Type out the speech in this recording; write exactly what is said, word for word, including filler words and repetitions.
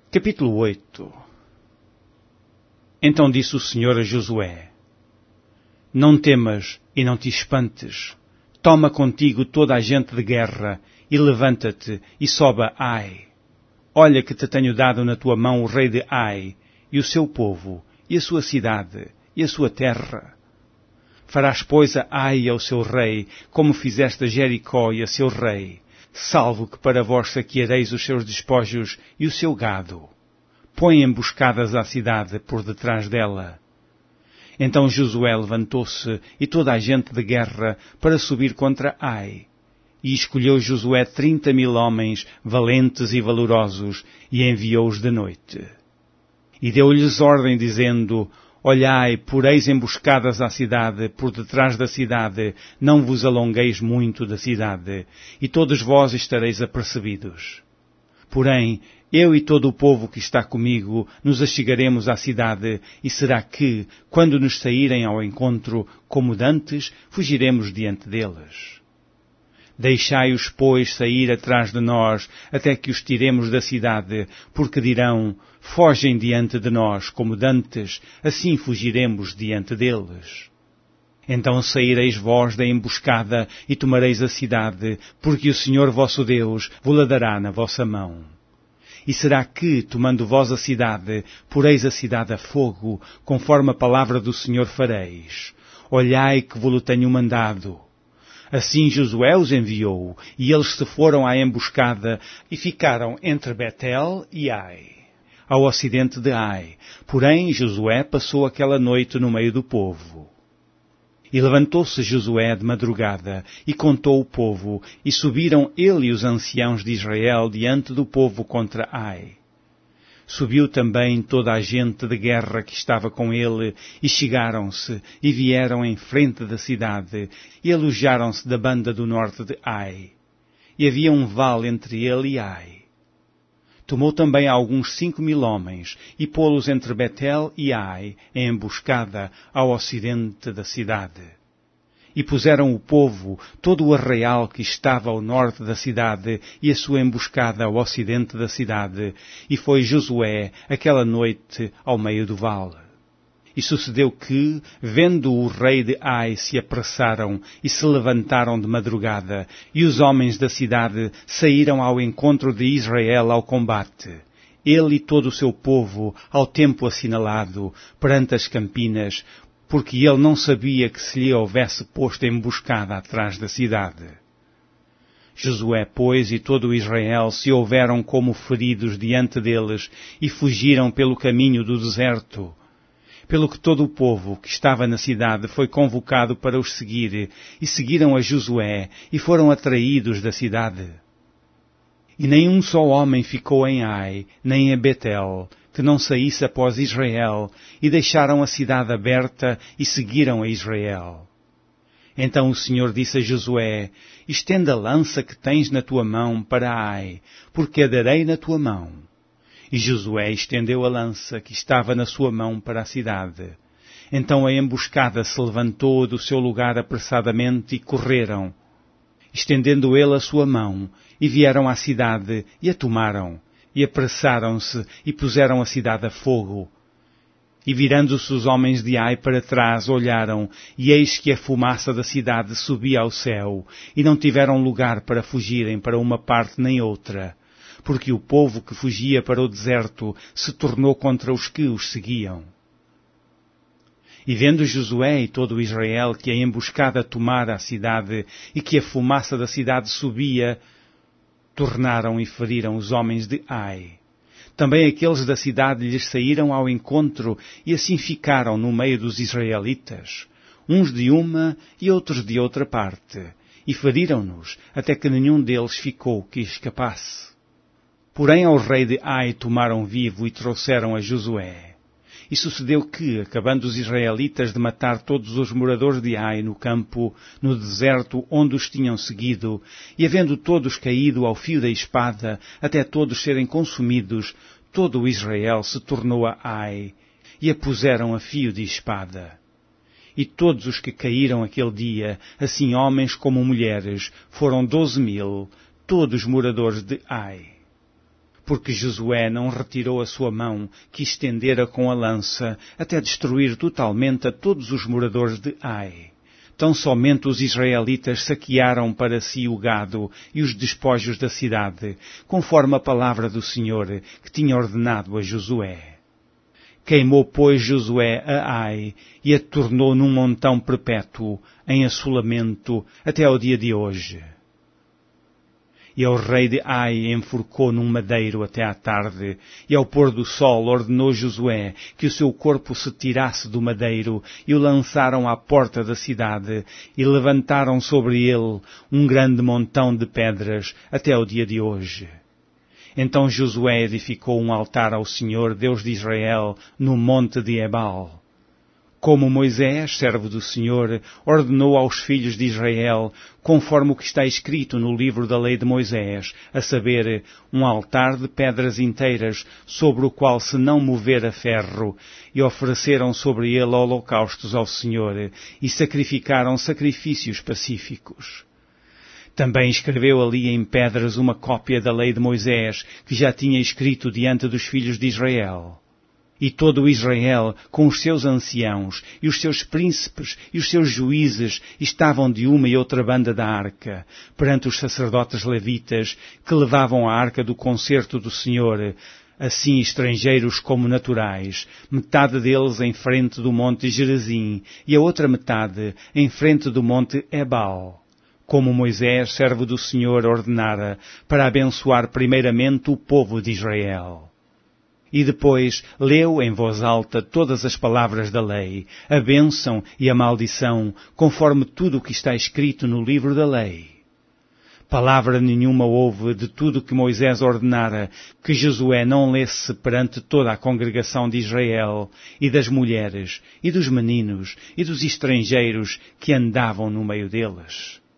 Capítulo oito. Então disse o Senhor a Josué: Não temas e não te espantes. Toma contigo toda a gente de guerra e levanta-te e sobe a Ai. Olha que te tenho dado na tua mão o rei de Ai e o seu povo e a sua cidade e a sua terra. Farás, pois, a Ai e ao seu rei, como fizeste a Jericó e a seu rei, salvo que para vós saqueareis os seus despojos e o seu gado. Põe emboscadas à cidade por detrás dela. Então Josué levantou-se e toda a gente de guerra para subir contra Ai. E escolheu Josué trinta mil homens valentes e valorosos e enviou-os de noite. E deu-lhes ordem dizendo: Olhai, poreis emboscadas à cidade, por detrás da cidade, não vos alongueis muito da cidade, e todos vós estareis apercebidos. Porém, eu e todo o povo que está comigo nos achegaremos à cidade, e será que, quando nos saírem ao encontro, como dantes, fugiremos diante deles. Deixai-os, pois, sair atrás de nós, até que os tiremos da cidade, porque dirão: Fogem diante de nós, como dantes, assim fugiremos diante deles. Então saireis vós da emboscada e tomareis a cidade, porque o Senhor vosso Deus vos dará na vossa mão. E será que, tomando vós a cidade, poreis a cidade a fogo, conforme a palavra do Senhor fareis? Olhai que vos tenho mandado. Assim Josué os enviou, e eles se foram à emboscada e ficaram entre Betel e Ai, ao ocidente de Ai. Porém Josué passou aquela noite no meio do povo. E levantou-se Josué de madrugada, e contou o povo, e subiram ele e os anciãos de Israel diante do povo contra Ai. Subiu também toda a gente de guerra que estava com ele, e chegaram-se, e vieram em frente da cidade, e alojaram-se da banda do norte de Ai. E havia um vale entre ele e Ai. Tomou também alguns cinco mil homens, e pô-los entre Betel e Ai, em emboscada ao ocidente da cidade. E puseram o povo, todo o arraial que estava ao norte da cidade, e a sua emboscada ao ocidente da cidade, e foi Josué aquela noite ao meio do vale. E sucedeu que, vendo o rei de Ai, se apressaram e se levantaram de madrugada, e os homens da cidade saíram ao encontro de Israel ao combate, ele e todo o seu povo, ao tempo assinalado, perante as campinas, porque ele não sabia que se lhe houvesse posto emboscada atrás da cidade. Josué, pois, e todo o Israel se houveram como feridos diante deles e fugiram pelo caminho do deserto. Pelo que todo o povo que estava na cidade foi convocado para os seguir, e seguiram a Josué, e foram atraídos da cidade. E nenhum só homem ficou em Ai, nem em Betel, que não saísse após Israel, e deixaram a cidade aberta e seguiram a Israel. Então o Senhor disse a Josué: Estenda a lança que tens na tua mão para Ai, porque a darei na tua mão. E Josué estendeu a lança que estava na sua mão para a cidade. Então a emboscada se levantou do seu lugar apressadamente e correram, estendendo ele a sua mão, e vieram à cidade e a tomaram. E apressaram-se e puseram a cidade a fogo. E virando-se os homens de Ai para trás, olharam, e eis que a fumaça da cidade subia ao céu, e não tiveram lugar para fugirem para uma parte nem outra, porque o povo que fugia para o deserto se tornou contra os que os seguiam. E vendo Josué e todo o Israel que a emboscada tomara a cidade, e que a fumaça da cidade subia, tornaram e feriram os homens de Ai. Também aqueles da cidade lhes saíram ao encontro e assim ficaram no meio dos israelitas, uns de uma e outros de outra parte, e feriram-nos até que nenhum deles ficou que escapasse. Porém ao rei de Ai tomaram vivo e trouxeram a Josué. E sucedeu que, acabando os israelitas de matar todos os moradores de Ai no campo, no deserto onde os tinham seguido, e havendo todos caído ao fio da espada, até todos serem consumidos, todo o Israel se tornou a Ai, e a puseram a fio de espada. E todos os que caíram aquele dia, assim homens como mulheres, foram doze mil, todos moradores de Ai. porque Josué não retirou a sua mão que estendera com a lança até destruir totalmente a todos os moradores de Ai. Tão somente os israelitas saquearam para si o gado e os despojos da cidade, conforme a palavra do Senhor que tinha ordenado a Josué. Queimou, pois, Josué a Ai e a tornou num montão perpétuo, em assolamento, até ao dia de hoje. E ao rei de Ai enforcou num madeiro até à tarde, e ao pôr do sol ordenou Josué que o seu corpo se tirasse do madeiro, e o lançaram à porta da cidade, e levantaram sobre ele um grande montão de pedras até ao dia de hoje. Então Josué edificou um altar ao Senhor, Deus de Israel, no monte de Ebal. Como Moisés, servo do Senhor, ordenou aos filhos de Israel, conforme o que está escrito no livro da lei de Moisés, a saber, um altar de pedras inteiras, sobre o qual se não movera ferro, e ofereceram sobre ele holocaustos ao Senhor, e sacrificaram sacrifícios pacíficos. Também escreveu ali em pedras uma cópia da lei de Moisés, que já tinha escrito diante dos filhos de Israel. E todo o Israel, com os seus anciãos, e os seus príncipes, e os seus juízes, estavam de uma e outra banda da arca, perante os sacerdotes levitas, que levavam a arca do concerto do Senhor, assim estrangeiros como naturais, metade deles em frente do monte Gerizim, e a outra metade em frente do monte Ebal, como Moisés, servo do Senhor, ordenara, para abençoar primeiramente o povo de Israel. E depois leu em voz alta todas as palavras da lei, a bênção e a maldição, conforme tudo o que está escrito no livro da lei. Palavra nenhuma houve de tudo o que Moisés ordenara, que Josué não lesse perante toda a congregação de Israel, e das mulheres, e dos meninos, e dos estrangeiros que andavam no meio deles.